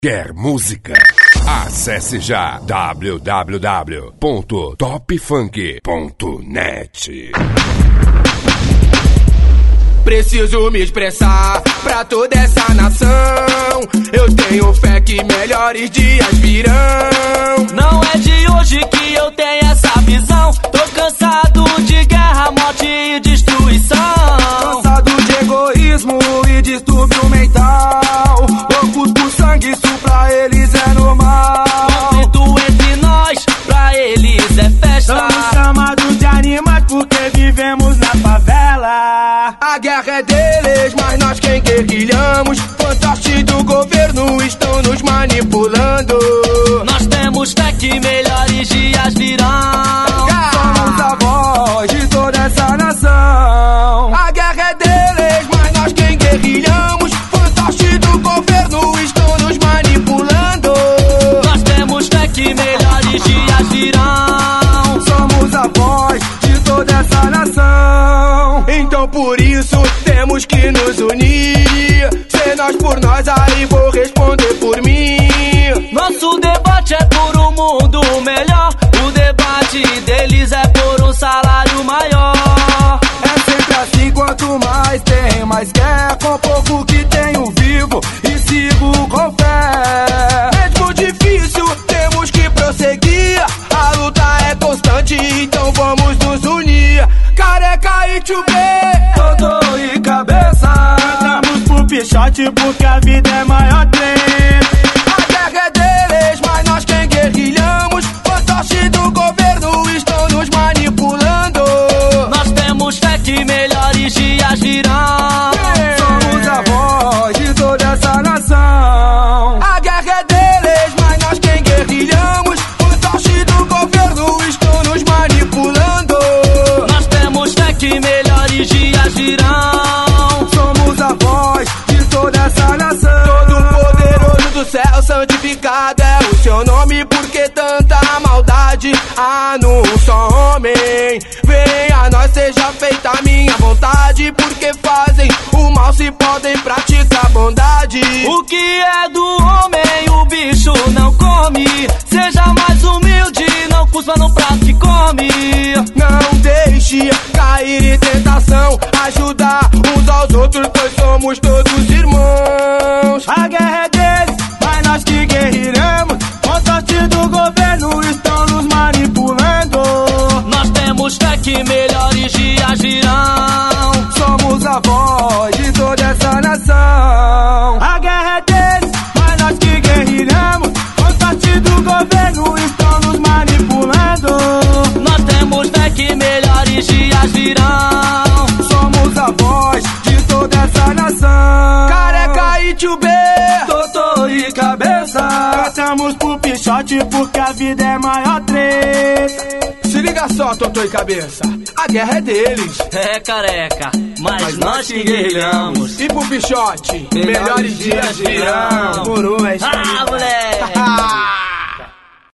Quer música? Acesse já www.topfunk.net. Preciso me expressar pra toda essa nação. Eu tenho fé que melhores dias virão. Não é de hoje que eu tenho essa visão. Tô cansado de guerra, morte e destruição. Cansado de egoísmo e distúrbio mental. Loucos por sangue, isso pra eles é normal. Conflito entre nós, pra eles é festa. Somos chamados de animais porque vivemos na favela. A guerra é deles, mas nós quem guerrilhamos. Fantoches do governo estão nos manipulando. Nós temos fé que melhores dias virão. Somos a voz de toda essa nação. A guerra é deles, mas nós quem guerrilhamos. Fantoches do governo estão nos manipulando. Nós temos fé que melhores dias virão. Somos a voz de toda essa nação. Então por isso temos que nos unir. Se nós por nós, aí vou responder por mim. Nosso debate é por um mundo melhor. O debate deles é por um salário maior. É sempre assim, quanto mais tem, mais quer. Com pouco que tenho vivo e sigo com fé. Mesmo difícil, temos que prosseguir. A luta é constante, então vamos nos unir. Careca e Tchubê, Dodô e Cabeça. Entramos pro pichote porque a vida é maior trem. A guerra é deles, mas nós quem guerrilhamos. Fantoches do governo estão nos manipulando. Nós temos fé que melhores dias virão. Somos a voz de toda essa nação. A guerra é deles, mas nós quem guerrilhamos. Fantoches do governo estão nos manipulando. Nós temos fé que melhores dias virão. Somos a voz de toda essa nação. Todo poderoso do céu, santificado é o seu nome. Porque tanta maldade há num só homem. Venha a nós, seja feita a minha vontade. Porque fazem o mal se podem praticar bondade. O que é do homem, o bicho não come. Seja mais humilde, não cuspa no prato que come. Não deixe cair em tentação. Ajudar uns aos outros, pois somos todos irmãos. A guerra é deles, mas nós que guerrilhamos. Fantoches do governo estão nos manipulando. Nós temos fé que melhores dias virão. Somos a voz de toda essa nação. A guerra é deles, mas nós que guerrilhamos. Fantoches do governo estão nos manipulando. Nós temos fé que melhores dias virão. Somos a voz de toda essa nação. Careca e Tchubê, Dodô e Cabeça. Estamos pro pichote porque a vida é maior treta. Se liga só, Totô e Cabeça, a guerra é deles. É, careca, mas nós que guerrilhamos. E pro pichote, melhores dias virão. Morou, é isso aí. Ah, moleque!